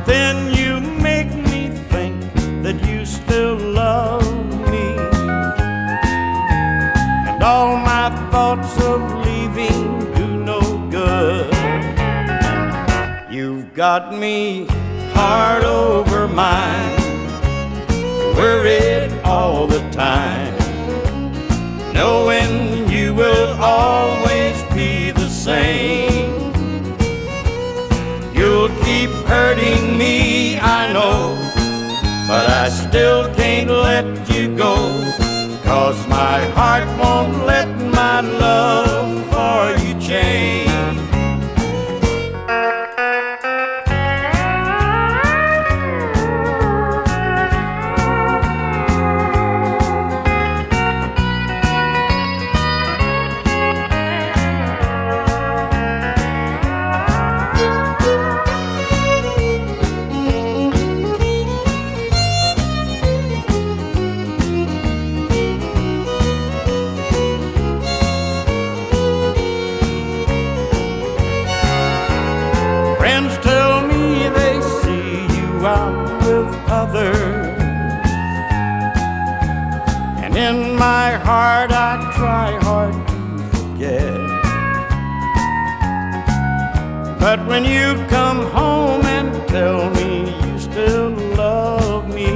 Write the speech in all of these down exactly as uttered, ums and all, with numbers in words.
then you make me think that you still love me. And all my thoughts of leaving do no good. You've got me heart over mind, worried all the time, knowing you will always be the same. You'll keep hurting me, I know, but I still can't let you go, 'cause my heart won't let my love for you change. Friends tell me they see you out with others, and in my heart I try hard to forget. But when you come home and tell me you still love me,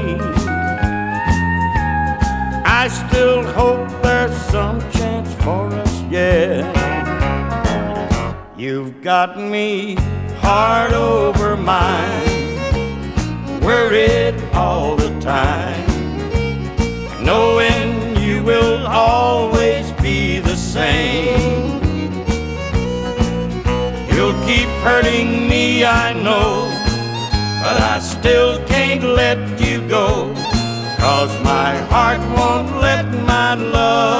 I still hope there's some chance for us yet. You've got me heart over mind, worried all the time, knowing you will always be the same. You'll keep hurting me, I know, but I still can't let you go, 'cause my heart won't let my love